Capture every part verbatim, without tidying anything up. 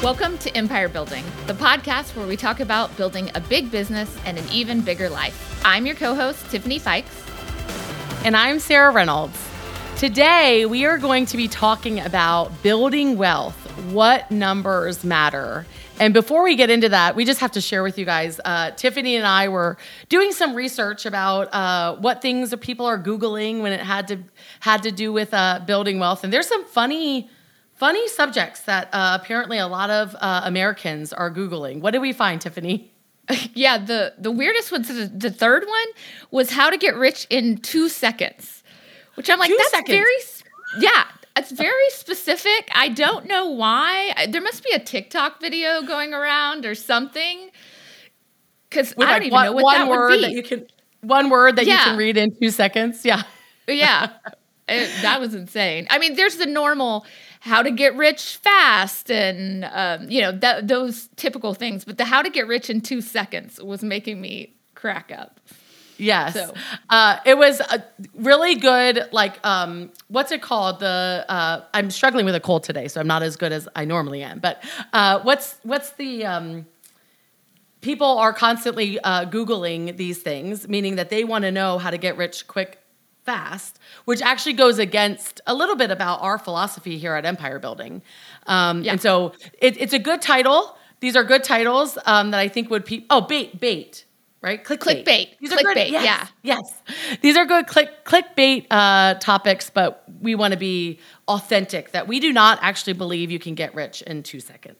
Welcome to Empire Building, the podcast where we talk about building a big business and an even bigger life. I'm your co-host, Tiffany Fikes. And I'm Sarah Reynolds. Today, we are going to be talking about building wealth, what numbers matter. And before we get into that, we just have to share with you guys, uh, Tiffany and I were doing some research about uh, what things people are Googling when it had to had to do with uh, building wealth. And there's some funny Funny subjects that uh, apparently a lot of uh, Americans are Googling. What did we find, Tiffany? Yeah, the, the weirdest one, so the, the third one was how to get rich in two seconds, which I'm like, two that's seconds. very, yeah, it's very specific. I don't know why. I, there must be a TikTok video going around or something, because I don't like even one, know what one that word would be. That you can, one word that Yeah. you can read in two seconds. Yeah. Yeah, it, that was insane. I mean, there's the normal how to get rich fast and, um, you know, that, those typical things. But the how to get rich in two seconds was making me crack up. Yes. So. Uh, it was a really good, like, um, what's it called? The uh, I'm struggling with a cold today, so I'm not as good as I normally am. But uh, what's what's the... Um, people are constantly uh, Googling these things, meaning that they want to know how to get rich quick, fast, which actually goes against a little bit about our philosophy here at Empire Building. Um, Yeah. And so it, it's a good title. These are good titles um, that I think would pe- oh bait bait right clickbait. Clickbait. These are Clickbait, good. Yes, yeah. yes. These are good click clickbait uh, topics, but we want to be authentic. That we do not actually believe you can get rich in two seconds.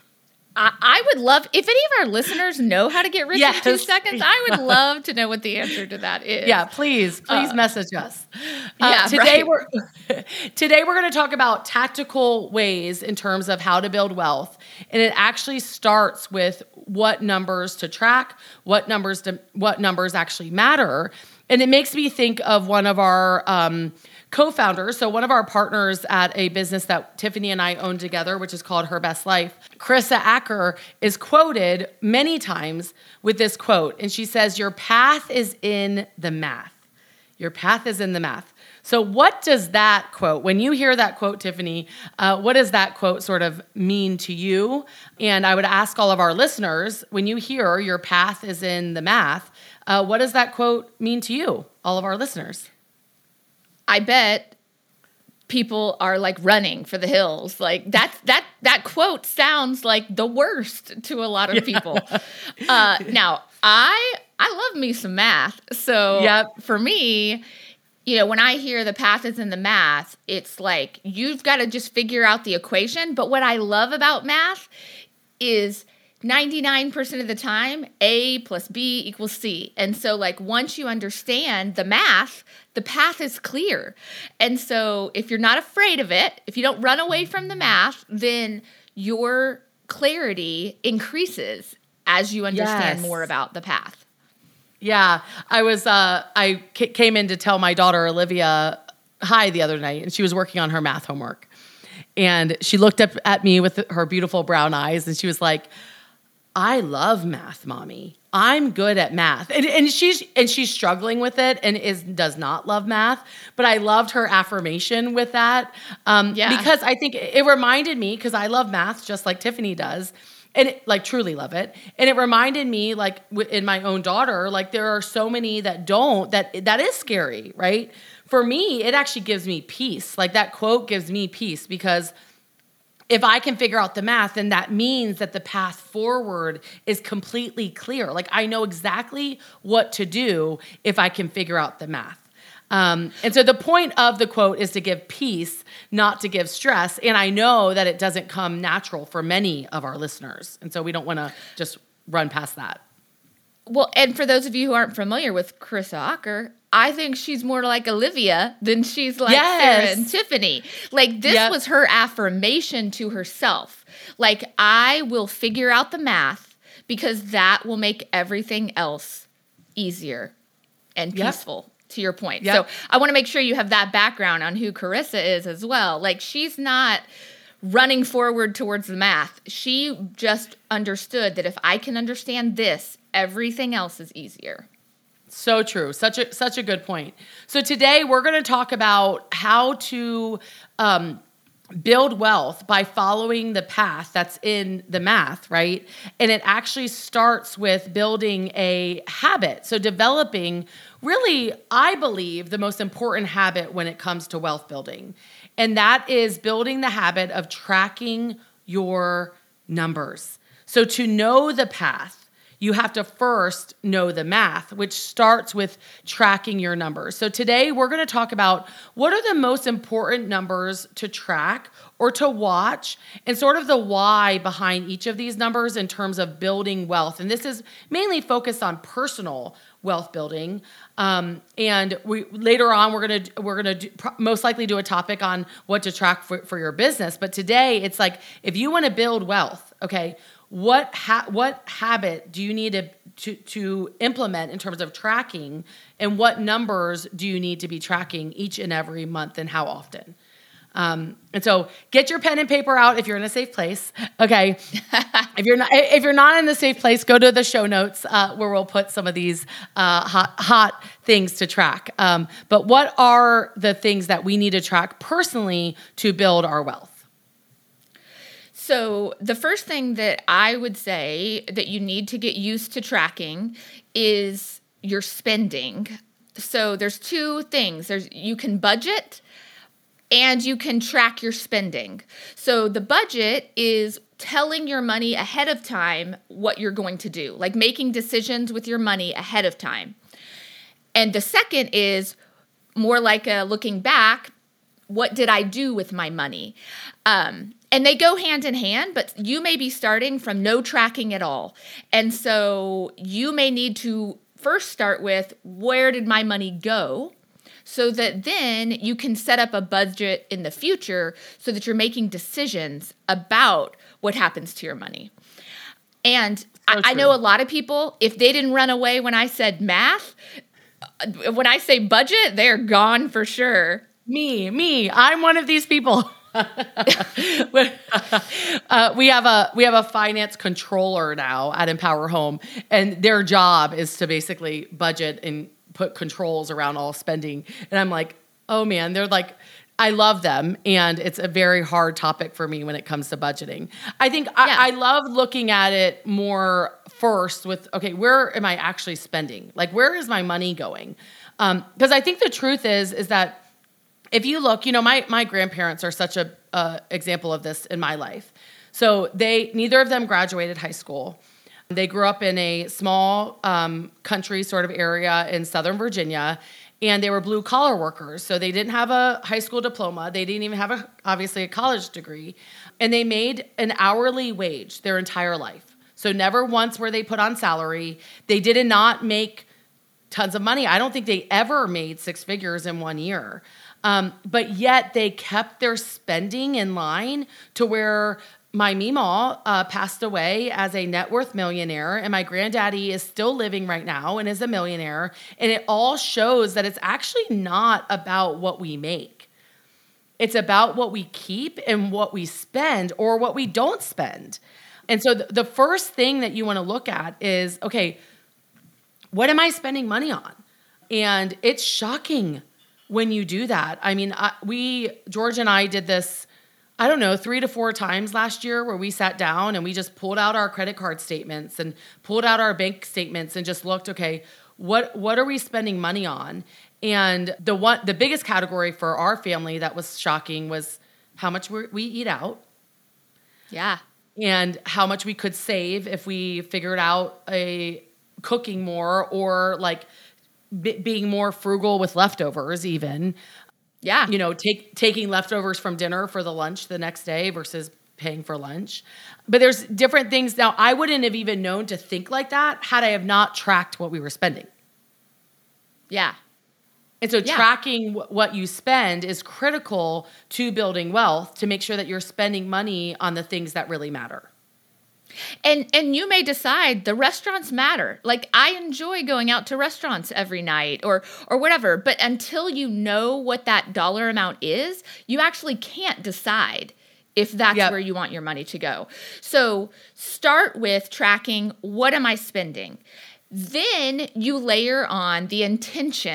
I, I would love, if any of our listeners know how to get rich Yes. in two seconds, I would love to know what the answer to that is. Yeah, please, please Uh, message us. yeah, Uh, today right. we're today we're going to talk about tactical ways in terms of how to build wealth, and it actually starts with what numbers to track, what numbers to what numbers actually matter, and it makes me think of one of our um, co-founders, so one of our partners at a business that Tiffany and I own together, which is called Her Best Life. Carissa Acker is quoted many times with this quote, and she says, "Your path is in the math. Your path is in the math." So what does that quote, when you hear that quote, Tiffany, uh, what does that quote sort of mean to you? And I would ask all of our listeners, when you hear your path is in the math, uh, what does that quote mean to you, all of our listeners? I bet people are like running for the hills. Like that, that, that quote sounds like the worst to a lot of people. uh, now I, I love me some math. So Yep. for me, you know, when I hear the path is in the math, it's like, you've got to just figure out the equation. But what I love about math is ninety-nine percent of the time, A plus B equals C. And so like once you understand the math, the path is clear. And so if you're not afraid of it, if you don't run away from the math, then your clarity increases as you understand Yes. more about the path. Yeah, I was. Uh, I c- came in to tell my daughter Olivia hi the other night, and she was working on her math homework. And she looked up at me with her beautiful brown eyes, and she was like, "I love math, Mommy. I'm good at math." And, and she's and she's struggling with it, and is does not love math. But I loved her affirmation with that, um, Yeah. because I think it reminded me, because I love math just like Tiffany does. And it, like truly love it. And it reminded me, like w- in my own daughter, like there are so many that don't, that that is scary, right? For me, it actually gives me peace. Like that quote gives me peace, because if I can figure out the math, then that means that the path forward is completely clear. Like I know exactly what to do if I can figure out the math. Um, and so the point of the quote is to give peace, not to give stress. And I know that it doesn't come natural for many of our listeners. And so we don't want to just run past that. Well, and for those of you who aren't familiar with Carissa Acker, I think she's more like Olivia than she's like Yes. Sarah and Tiffany. Like this Yep. was her affirmation to herself. Like, I will figure out the math because that will make everything else easier and Yep. peaceful. To your point. Yep. So I want to make sure you have that background on who Carissa is as well. Like she's not running forward towards the math. She just understood that if I can understand this, everything else is easier. So true. Such a such a good point. So today we're going to talk about how to um, build wealth by following the path that's in the math, right? And it actually starts with building a habit. So developing really, I believe, the most important habit when it comes to wealth building. And that is building the habit of tracking your numbers. So to know the path, you have to first know the math, which starts with tracking your numbers. So today we're going to talk about what are the most important numbers to track or to watch, and sort of the why behind each of these numbers in terms of building wealth. And this is mainly focused on personal wealth building. Um, and we later on we're gonna we're gonna do, most likely do a topic on what to track for, for your business. But today it's like, if you want to build wealth, okay, what ha- what habit do you need to, to to implement in terms of tracking, and what numbers do you need to be tracking each and every month, and how often? Um, and so get your pen and paper out if you're in a safe place. Okay. if you're not, if you're not in a safe place, go to the show notes, uh, where we'll put some of these, uh, hot, hot things to track. Um, but what are the things that we need to track personally to build our wealth? So the first thing that I would say that you need to get used to tracking is your spending. So there's two things. There's, you can budget, and you can track your spending. So the budget is telling your money ahead of time what you're going to do, like making decisions with your money ahead of time. And the second is more like a looking back, what did I do with my money? Um, and they go hand in hand, but you may be starting from no tracking at all. And so you may need to first start with, where did my money go? So that then you can set up a budget in the future so that you're making decisions about what happens to your money. And so I, I know a lot of people, if they didn't run away when I said math, when I say budget, they're gone for sure. Me, me, I'm one of these people. uh, we have a we have a finance controller now at Empower Home, and their job is to basically budget and put controls around all spending. And I'm like, oh man, they're like, I love them. And it's a very hard topic for me when it comes to budgeting. I think yeah. I, I love looking at it more first with, okay, where am I actually spending? Like, where is my money going? Um, because I think the truth is, is that if you look, you know, my, my grandparents are such a, uh, example of this in my life. So they, neither of them graduated high school. They grew up in a small um, country sort of area in Southern Virginia, and they were blue collar workers. So they didn't have a high school diploma. They didn't even have a, obviously a college degree, and they made an hourly wage their entire life. So never once were they put on salary. They did not make tons of money. I don't think they ever made six figures in one year. Um, but yet they kept their spending in line to where my Meemaw uh, passed away as a net worth millionaire, and my granddaddy is still living right now and is a millionaire. And it all shows that it's actually not about what we make. It's about what we keep and what we spend, or what we don't spend. And so th- the first thing that you want to look at is, okay, what am I spending money on? And it's shocking when you do that. I mean, I, we, George and I did this, I don't know, three to four times last year, where we sat down and we just pulled out our credit card statements and pulled out our bank statements and just looked, okay, what what are we spending money on? And the one, the biggest category for our family that was shocking was how much we we eat out. Yeah. And how much we could save if we figured out a cooking more, or like b- being more frugal with leftovers even. Yeah. You know, take, taking leftovers from dinner for the lunch the next day versus paying for lunch. But there's different things. Now, I wouldn't have even known to think like that had I have not tracked what we were spending. Yeah. And so yeah. tracking w- what you spend is critical to building wealth, to make sure that you're spending money on the things that really matter. And and you may decide the restaurants matter. Like, I enjoy going out to restaurants every night, or or whatever. But until you know what that dollar amount is, you actually can't decide if that's yep. where you want your money to go. So start with tracking, what am I spending? Then you layer on the intention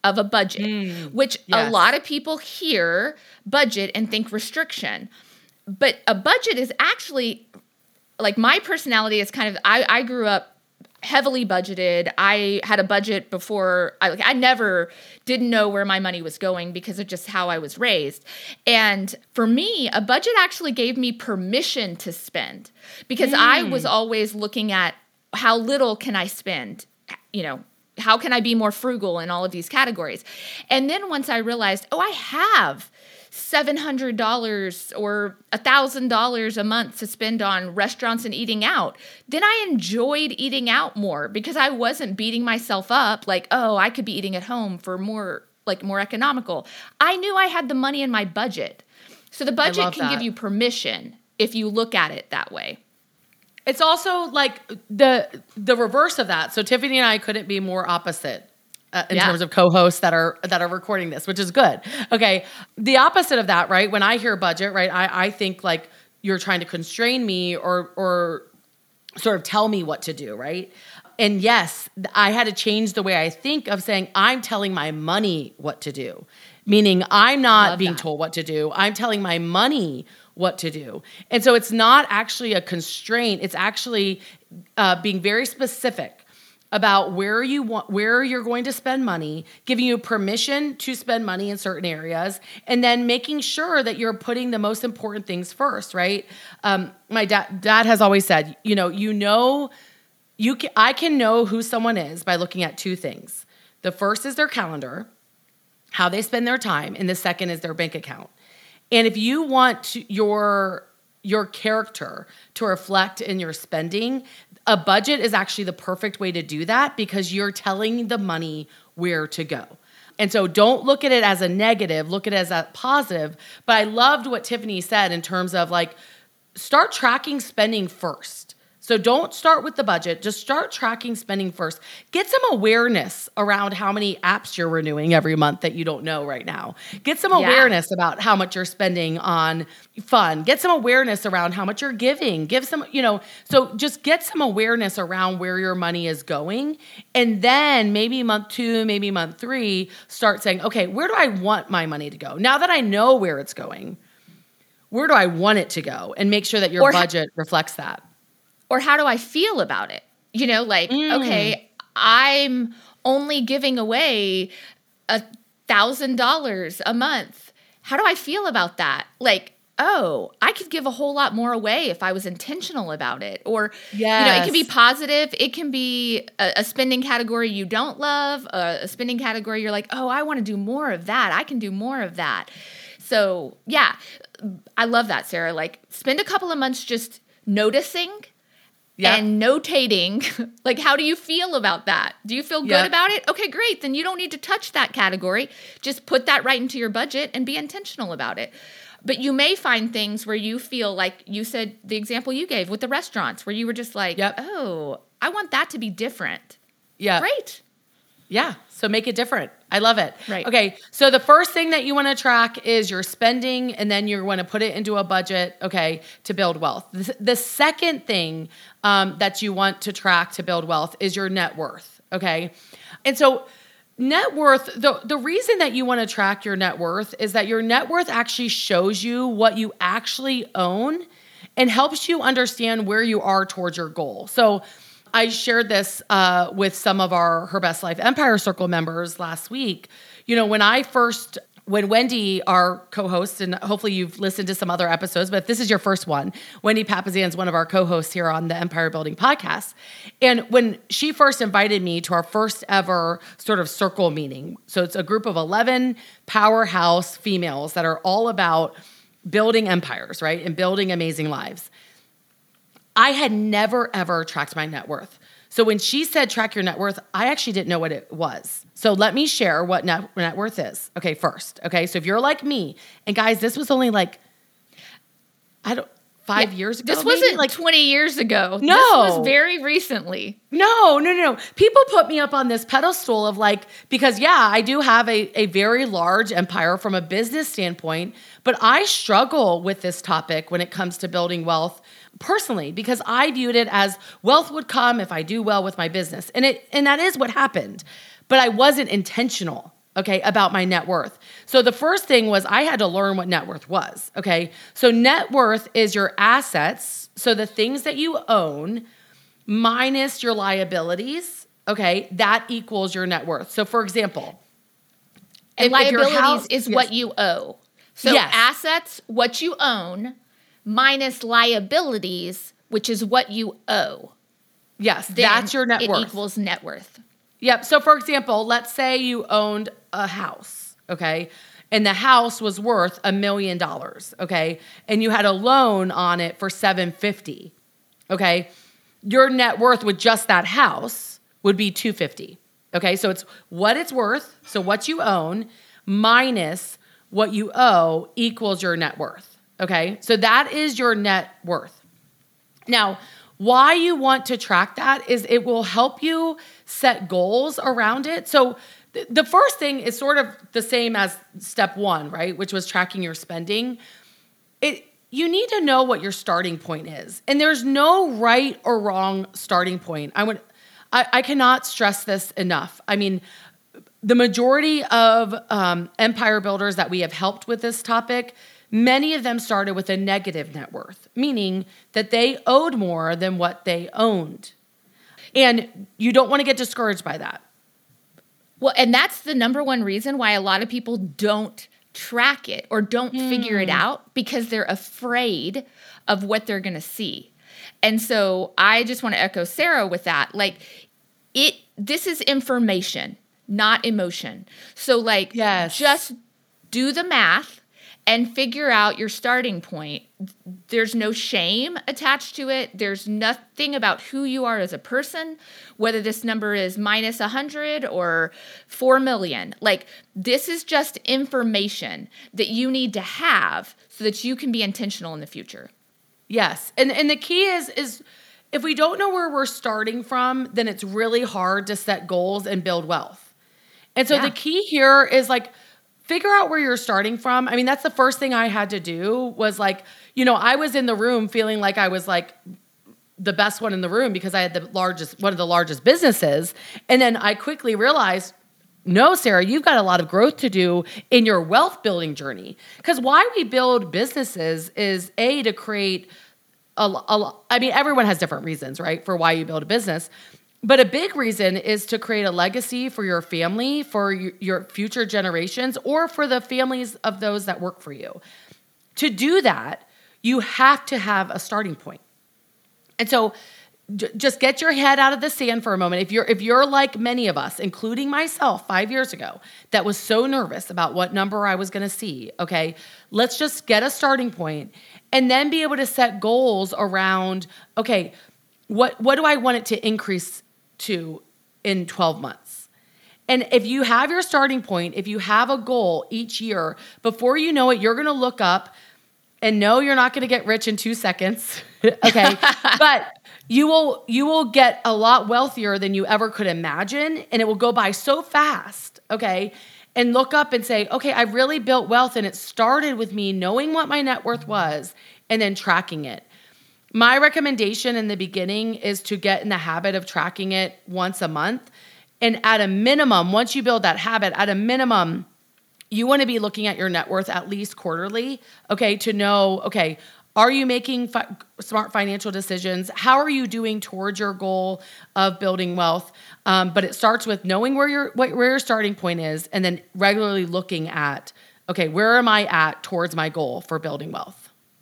of a budget, Mm, which a yes. lot of people hear budget and think restriction. But a budget is actually, like, my personality is kind of, I, I grew up heavily budgeted. I had a budget before, I, like, I never didn't know where my money was going because of just how I was raised. And for me, a budget actually gave me permission to spend because mm. I was always looking at how little can I spend, you know, how can I be more frugal in all of these categories? And then once I realized, oh, I have seven hundred dollars or one thousand dollars a month to spend on restaurants and eating out, then I enjoyed eating out more because I wasn't beating myself up like, oh, I could be eating at home for more, like more economical. I knew I had the money in my budget. So the budget can that. give you permission if you look at it that way. It's also like the the reverse of that. So Tiffany and I couldn't be more opposite uh, in Yeah. terms of co-hosts that are that are recording this, which is good. Okay, the opposite of that, right? When I hear budget, right, I, I think like you're trying to constrain me or or sort of tell me what to do, right? And yes, I had to change the way I think of saying I'm telling my money what to do, meaning I'm not Love being that. told what to do. I'm telling my money what to do. And so it's not actually a constraint. It's actually uh, being very specific about where you want, where you're going to spend money, giving you permission to spend money in certain areas, and then making sure that you're putting the most important things first, right? Um, my dad, dad has always said, you know, you know, you can, I can know who someone is by looking at two things. The first is their calendar, how they spend their time, and the second is their bank account. And if you want to, your your character to reflect in your spending, a budget is actually the perfect way to do that because you're telling the money where to go. And so don't look at it as a negative, look at it as a positive. But I loved what Tiffany said in terms of like, start tracking spending first. So don't start with the budget. Just start tracking spending first. Get some awareness around how many apps you're renewing every month that you don't know right now. Get some Yeah. awareness about how much you're spending on fun. Get some awareness around how much you're giving. Give some, you know, so just get some awareness around where your money is going. And then maybe month two, maybe month three, start saying, okay, where do I want my money to go? Now that I know where it's going, where do I want it to go? And make sure that your Or ha- budget reflects that. Or how do I feel about it? You know, like, Mm. okay, I'm only giving away a thousand dollars a month. How do I feel about that? Like, oh, I could give a whole lot more away if I was intentional about it. Or, you know, it can be Yes. positive. It can be a, a spending category you don't love, a, a spending category you're like, oh, I want to do more of that. I can do more of that. So, yeah, I love that, Sarah. Like, spend a couple of months just noticing Yeah. and notating, like, how do you feel about that? Do you feel good Yeah. about it? Okay, great. Then you don't need to touch that category. Just put that right into your budget and be intentional about it. But you may find things where you feel like you said the example you gave with the restaurants where you were just like, Yep. oh, I want that to be different. Yeah. Great. Yeah. So make it different. I love it. Right. Okay. So the first thing that you want to track is your spending, and then you're going to put it into a budget, okay, to build wealth. The, the second thing um, that you want to track to build wealth is your net worth, okay? And so net worth, the, the reason that you want to track your net worth is that your net worth actually shows you what you actually own and helps you understand where you are towards your goal. So I shared this uh, with some of our Her Best Life Empire Circle members last week. You know, when I first, when Wendy, our co-host, and hopefully you've listened to some other episodes, but if this is your first one, Wendy Papazian is one of our co-hosts here on the Empire Building podcast. And when she first invited me to our first ever sort of circle meeting, so it's a group of eleven powerhouse females that are all about building empires, right? And building amazing lives. I had never, ever tracked my net worth. So when she said track your net worth, I actually didn't know what it was. So let me share what net, net worth is. Okay, first. Okay, so if you're like me, and guys, this was only like, I don't, five Yeah, years ago. This maybe? wasn't like like twenty years ago. No. This was very recently. No, no, no, no. People put me up on this pedestal of like, because yeah, I do have a, a very large empire from a business standpoint, but I struggle with this topic when it comes to building wealth personally, because I viewed it as wealth would come if I do well with my business. And it and that is what happened. But I wasn't intentional okay, about my net worth. So the first thing was I had to learn what net worth was, okay? So net worth is your assets, so the things that you own minus your liabilities, okay, that equals your net worth. So for example, and if, liabilities if your house, is yes. what you owe. So yes. assets, what you own, minus liabilities, which is what you owe. Yes, Then that's your net it worth. equals net worth. Yep. So for example, let's say you owned a house, okay? And the house was worth a million dollars, okay? And you had a loan on it for seven hundred fifty dollars, okay? Your net worth with just that house would be two hundred fifty dollars, okay? So it's what it's worth, so what you own, minus what you owe equals your net worth, okay? So that is your net worth. Now, why you want to track that is it will help you set goals around it. So th- the first thing is sort of the same as step one, right? Which was tracking your spending. It you need to know what your starting point is. And there's no right or wrong starting point. I would I, I cannot stress this enough. I mean, the majority of um, empire builders that we have helped with this topic, many of them started with a negative net worth, meaning that they owed more than what they owned. And you don't want to get discouraged by that. Well, and that's the number one reason why a lot of people don't track it or don't mm. figure it out, because they're afraid of what they're going to see. And so I just want to echo Sarah with that. Like it, this is information, not emotion. So like, yes. just do the math and figure out your starting point. There's no shame attached to it. There's nothing about who you are as a person, whether this number is minus one hundred or four million. Like, this is just information that you need to have so that you can be intentional in the future. Yes. And and the key is is if we don't know where we're starting from, then it's really hard to set goals and build wealth. And so yeah. the key here is like, figure out where you're starting from. I mean, that's the first thing I had to do was like, you know, I was in the room feeling like I was like the best one in the room because I had the largest, one of the largest businesses. And then I quickly realized, no, Sarah, you've got a lot of growth to do in your wealth building journey. Because why we build businesses is A, to create a, a, I mean, everyone has different reasons, right, for why you build a business. But a big reason is to create a legacy for your family, for your future generations, or for the families of those that work for you. To do that, you have to have a starting point. And so j- just get your head out of the sand for a moment. If you're if you're like many of us, including myself five years ago, that was so nervous about what number I was going to see, okay, let's just get a starting point and then be able to set goals around, okay, what what do I want it to increase to in twelve months. And if you have your starting point, if you have a goal each year, before you know it, you're going to look up and no, you're not going to get rich in two seconds. Okay. But you will, you will get a lot wealthier than you ever could imagine. And it will go by so fast. Okay. And look up and say, okay, I really built wealth. And it started with me knowing what my net worth was and then tracking it. My recommendation in the beginning is to get in the habit of tracking it once a month. And at a minimum, once you build that habit, at a minimum, you want to be looking at your net worth at least quarterly, okay, to know, okay, are you making fi- smart financial decisions? How are you doing towards your goal of building wealth? Um, but it starts with knowing where your where your starting point is and then regularly looking at, okay, where am I at towards my goal for building wealth?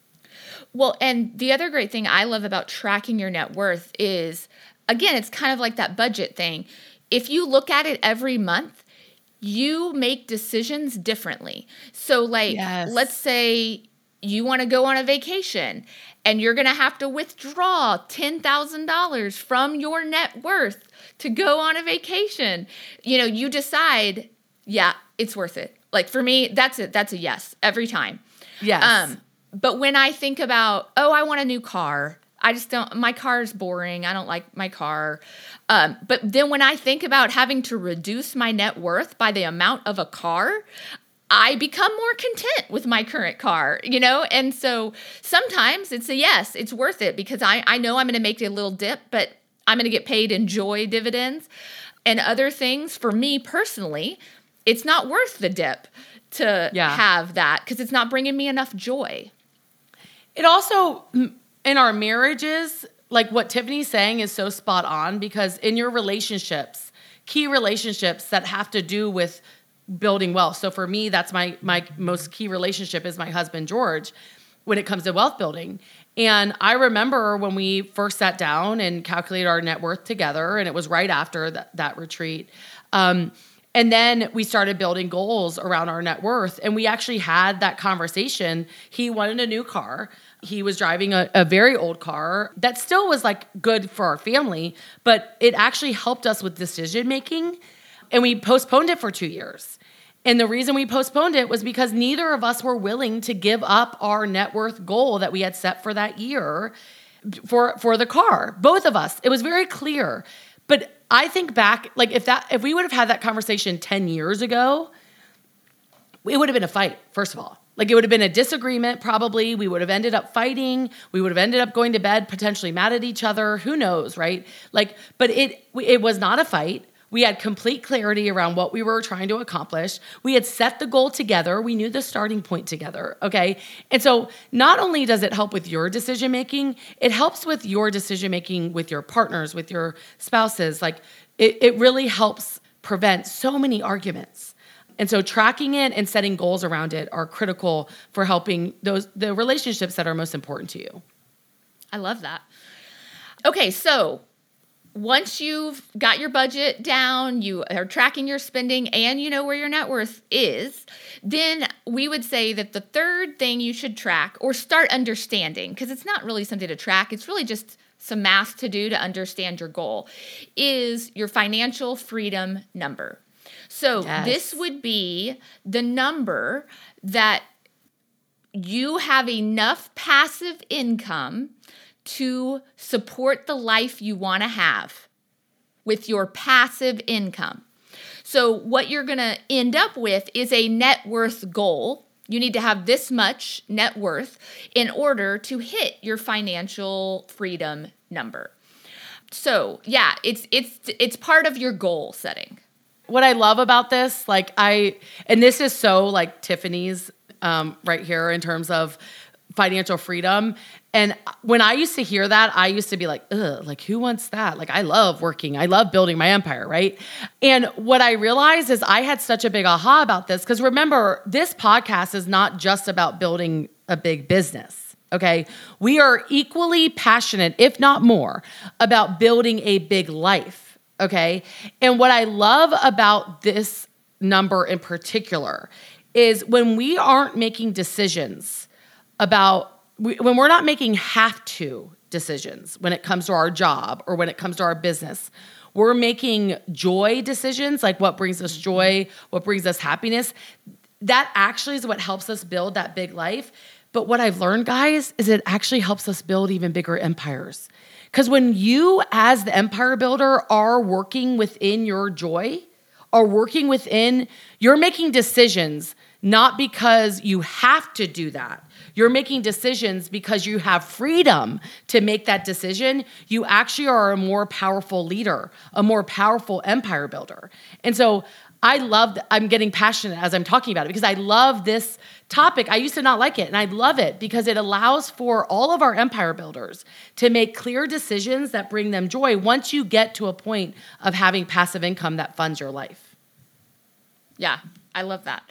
Well, and the other great thing I love about tracking your net worth is, again, it's kind of like that budget thing. If you look at it every month, you make decisions differently. So like, yes. let's say you want to go on a vacation and you're going to have to withdraw ten thousand dollars from your net worth to go on a vacation. You know, you decide, yeah, it's worth it. Like for me, that's it. That's a yes every time. Yes. Um, But when I think about, oh, I want a new car, I just don't, my car is boring. I don't like my car. Um, but then when I think about having to reduce my net worth by the amount of a car, I become more content with my current car, you know? And so sometimes it's a yes, it's worth it because I, I know I'm going to make a little dip, but I'm going to get paid enjoy dividends. And other things for me personally, it's not worth the dip to Yeah. have that because it's not bringing me enough joy. It also, in our marriages, like what Tiffany's saying is so spot on, because in your relationships, key relationships that have to do with building wealth. So for me, that's my my most key relationship is my husband, George, when it comes to wealth building. And I remember when we first sat down and calculated our net worth together, and it was right after that, that retreat. Um, and then we started building goals around our net worth. And we actually had that conversation. He wanted a new car. He was driving a, a very old car that still was like good for our family, but it actually helped us with decision making. And we postponed it for two years. And the reason we postponed it was because neither of us were willing to give up our net worth goal that we had set for that year for, for the car. Both of us. It was very clear. But I think back, like if that if we would have had that conversation ten years ago, it would have been a fight, first of all. Like it would have been a disagreement, probably. We would have ended up fighting. We would have ended up going to bed, potentially mad at each other. Who knows, right? Like, but it it was not a fight. We had complete clarity around what we were trying to accomplish. We had set the goal together. We knew the starting point together, okay? And so not only does it help with your decision-making, it helps with your decision-making with your partners, with your spouses. Like it, it really helps prevent so many arguments. And so tracking it and setting goals around it are critical for helping those the relationships that are most important to you. I love that. Okay, so once you've got your budget down, you are tracking your spending, and you know where your net worth is, then we would say that the third thing you should track or start understanding, because it's not really something to track, it's really just some math to do to understand your goal, is your financial freedom number. So Yes. this would be the number that you have enough passive income to support the life you want to have with your passive income. So what you're going to end up with is a net worth goal. You need to have this much net worth in order to hit your financial freedom number. So, yeah, it's it's it's part of your goal setting. What I love about this, like I, and this is so like Tiffany's um, right here in terms of financial freedom. And when I used to hear that, I used to be like, ugh, like who wants that? Like I love working. I love building my empire, right? And what I realized is I had such a big aha about this because remember, this podcast is not just about building a big business, okay? We are equally passionate, if not more, about building a big life, okay? And what I love about this number in particular is when we aren't making decisions about We, when we're not making have to decisions when it comes to our job or when it comes to our business, we're making joy decisions, like what brings us joy, what brings us happiness. That actually is what helps us build that big life. But what I've learned, guys, is it actually helps us build even bigger empires. Because when you, as the empire builder, are working within your joy, are working within, you're making decisions not because you have to do that. You're making decisions because you have freedom to make that decision. You actually are a more powerful leader, a more powerful empire builder. And so I love, I'm getting passionate as I'm talking about it because I love this topic. I used to not like it, and I love it because it allows for all of our empire builders to make clear decisions that bring them joy once you get to a point of having passive income that funds your life. Yeah, I love that.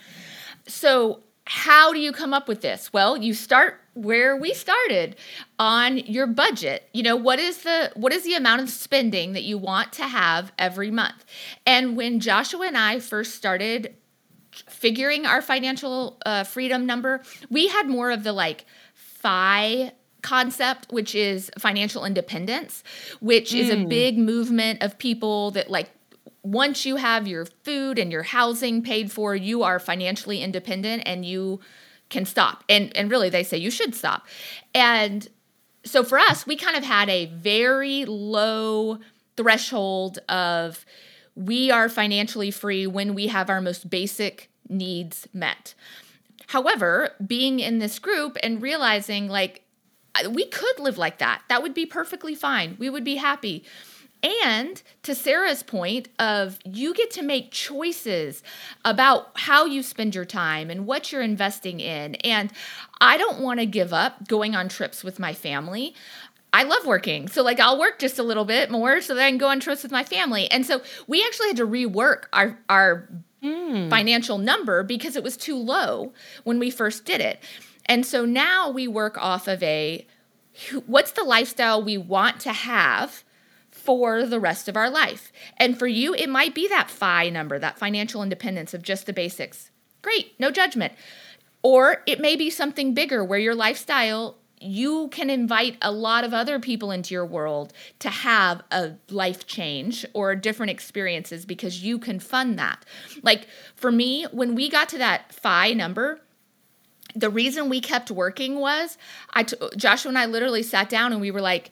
So how do you come up with this? Well, you start where we started, on your budget. You know, what is the what is the amount of spending that you want to have every month? And when Joshua and I first started figuring our financial uh, freedom number, we had more of the like F I concept, which is financial independence, which mm. is a big movement of people that like, once you have your food and your housing paid for, you are financially independent and you can stop. And and really, they say you should stop. And so for us, we kind of had a very low threshold of we are financially free when we have our most basic needs met. However, being in this group and realizing like we could live like that, that would be perfectly fine. We would be happy. And to Sarah's point of you get to make choices about how you spend your time and what you're investing in. And I don't want to give up going on trips with my family. I love working. So like I'll work just a little bit more so that I can go on trips with my family. And so we actually had to rework our, our mm. financial number because it was too low when we first did it. And so now we work off of a, what's the lifestyle we want to have for the rest of our life? And for you, it might be that F I number, that financial independence of just the basics. Great, no judgment. Or it may be something bigger where your lifestyle, you can invite a lot of other people into your world to have a life change or different experiences because you can fund that. Like for me, when we got to that F I number, the reason we kept working was I t- Joshua and I literally sat down and we were like,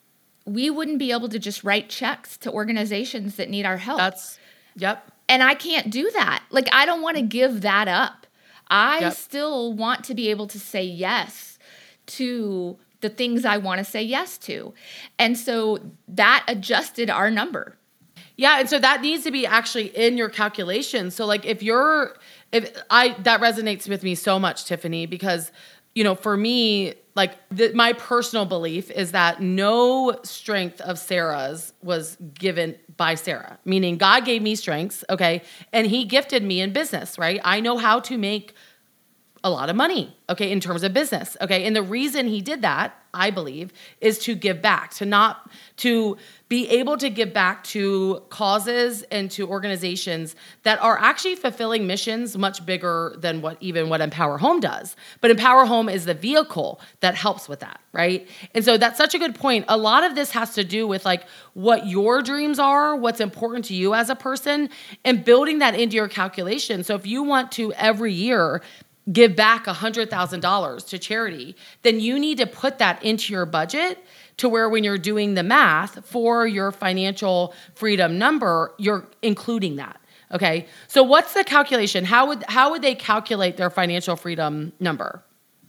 we wouldn't be able to just write checks to organizations that need our help. That's, yep. And I can't do that. Like, I don't want to give that up. I Yep. still want to be able to say yes to the things I want to say yes to. And so that adjusted our number. Yeah, and so that needs to be actually in your calculation. So like if you're, if I, that resonates with me so much, Tiffany, because, you know, for me, like the, my personal belief is that no strength of Sarah's was given by Sarah, meaning God gave me strengths, okay? And he gifted me in business, right? I know how to make a lot of money, okay, in terms of business, okay? And the reason he did that, I believe, is to give back, to not, to be able to give back to causes and to organizations that are actually fulfilling missions much bigger than what even what Empower Home does. But Empower Home is the vehicle that helps with that, right? And so that's such a good point. A lot of this has to do with like what your dreams are, what's important to you as a person, and building that into your calculation. So if you want to every year give back one hundred thousand dollars to charity, then you need to put that into your budget to where when you're doing the math for your financial freedom number, you're including that. Okay. So what's the calculation? How would how would they calculate their financial freedom number?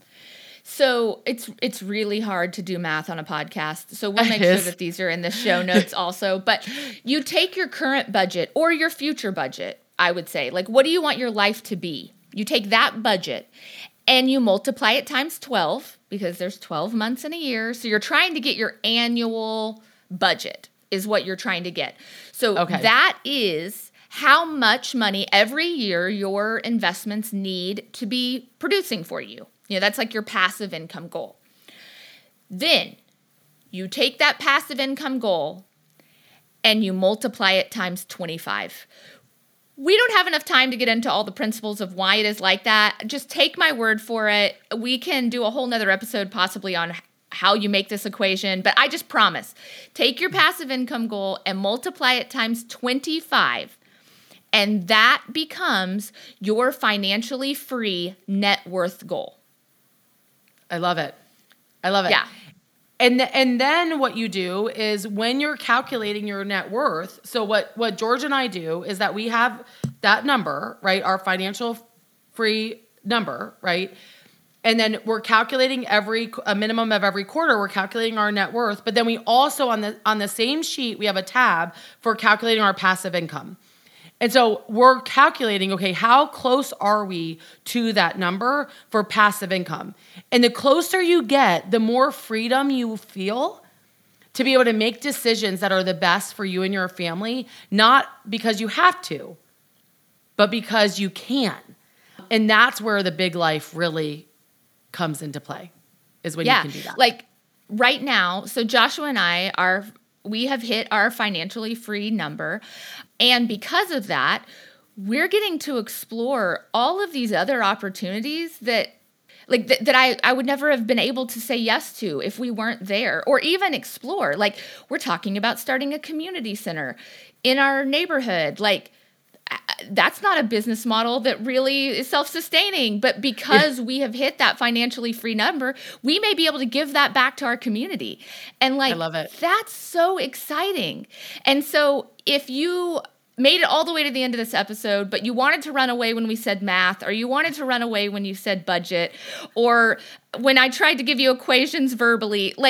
So it's it's really hard to do math on a podcast. So we'll make sure that these are in the show notes also. But you take your current budget or your future budget, I would say. Like, what do you want your life to be? You take that budget and you multiply it times twelve because there's twelve months in a year. So you're trying to get your annual budget is what you're trying to get. So okay. That is how much money every year your investments need to be producing for you. You know, that's like your passive income goal. Then you take that passive income goal and you multiply it times twenty-five. We don't have enough time to get into all the principles of why it is like that. Just take my word for it. We can do a whole nother episode possibly on how you make this equation, but I just promise, take your passive income goal and multiply it times twenty-five, and that becomes your financially free net worth goal. I love it. I love it. Yeah. And th- and then what you do is when you're calculating your net worth, so what, what George and I do is that we have that number, right, our financial free number, right, and then we're calculating every a minimum of every quarter, we're calculating our net worth, but then we also on the on the same sheet, we have a tab for calculating our passive income. And so we're calculating, okay, how close are we to that number for passive income? And the closer you get, the more freedom you feel to be able to make decisions that are the best for you and your family, not because you have to, but because you can. And that's where the big life really comes into play, is when yeah, you can do that. Like right now, so Joshua and I are, we have hit our financially free number. And because of that, we're getting to explore all of these other opportunities that like th- that I, I would never have been able to say yes to if we weren't there or even explore. Like we're talking about starting a community center in our neighborhood. Like that's not a business model that really is self-sustaining, but because yeah. we have hit that financially free number, we may be able to give that back to our community. And like, I love it. That's so exciting. And so if you made it all the way to the end of this episode, but you wanted to run away when we said math, or you wanted to run away when you said budget, or when I tried to give you equations verbally, like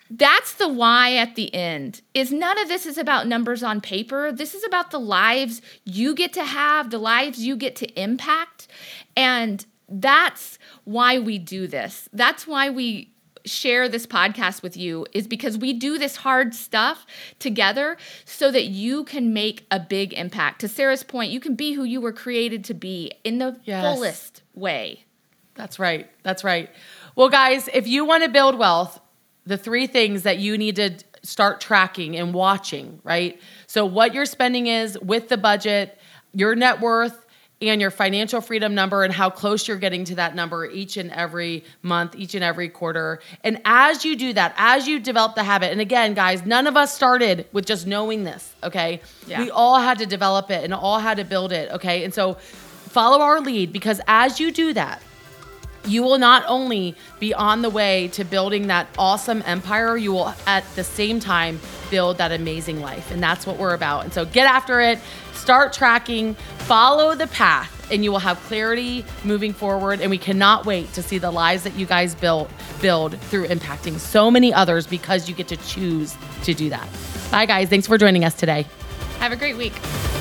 That's the why at the end. Is none of this is about numbers on paper. This is about the lives you get to have, the lives you get to impact. And that's why we do this. That's why we share this podcast with you, is because we do this hard stuff together so that you can make a big impact. To Sarah's point, you can be who you were created to be in the yes. fullest way. That's right. That's right. Well, guys, if you want to build wealth, the three things that you need to start tracking and watching, right? So what your spending is with the budget, your net worth, and your financial freedom number, and how close you're getting to that number each and every month, each and every quarter. And as you do that, as you develop the habit, and again, guys, none of us started with just knowing this, okay? Yeah. We all had to develop it and all had to build it, okay? And so follow our lead, because as you do that, you will not only be on the way to building that awesome empire, you will at the same time build that amazing life. And that's what we're about. And so get after it, start tracking, follow the path, and you will have clarity moving forward. And we cannot wait to see the lives that you guys build, build through impacting so many others, because you get to choose to do that. Bye, guys. Thanks for joining us today. Have a great week.